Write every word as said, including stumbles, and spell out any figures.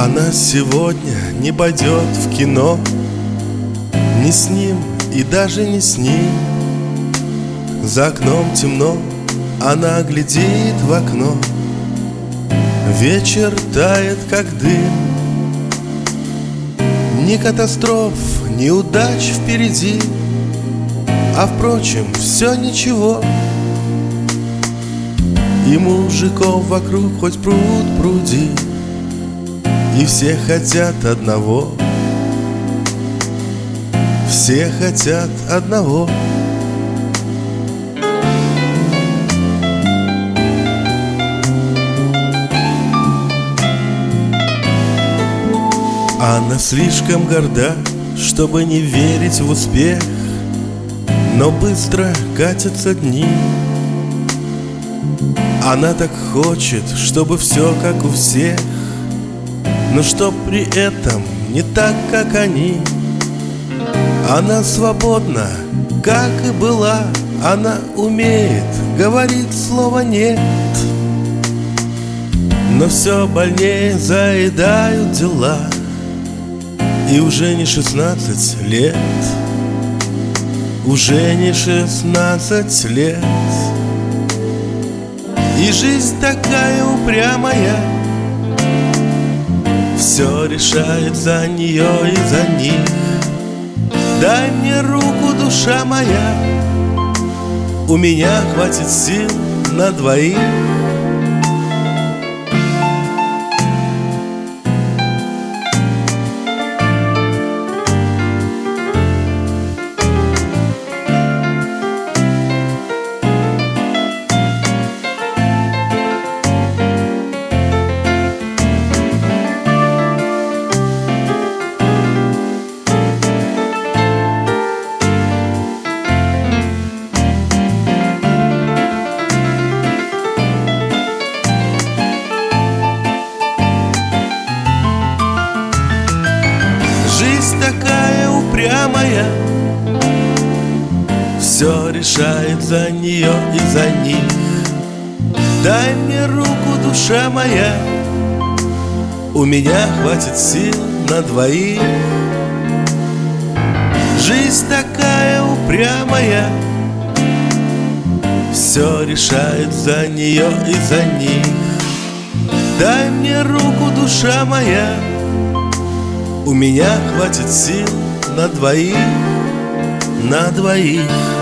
Она сегодня не пойдет в кино, ни с ним и даже не с ним. За окном темно, она глядит в окно. Вечер тает, как дым. Ни катастроф, ни удач впереди, а впрочем, все ничего. И мужиков вокруг хоть пруд пруди, и все хотят одного. Все хотят одного. Она слишком горда, чтобы не верить в успех, но быстро катятся дни. Она так хочет, чтобы все как у всех, но что при этом не так, как они. Она свободна, как и была. Она умеет говорить слово «нет». Но все больнее заедают дела, и уже не шестнадцать лет. Уже не шестнадцать лет. И жизнь такая упрямая, все решает за нее и за них. Дай мне руку, душа моя, у меня хватит сил на двоих. Жизнь такая упрямая, все решает за нее и за них. Дай мне руку, душа моя, у меня хватит сил на двоих. Жизнь такая упрямая, все решает за нее и за них. Дай мне руку, душа моя, у меня хватит сил на двоих, на двоих.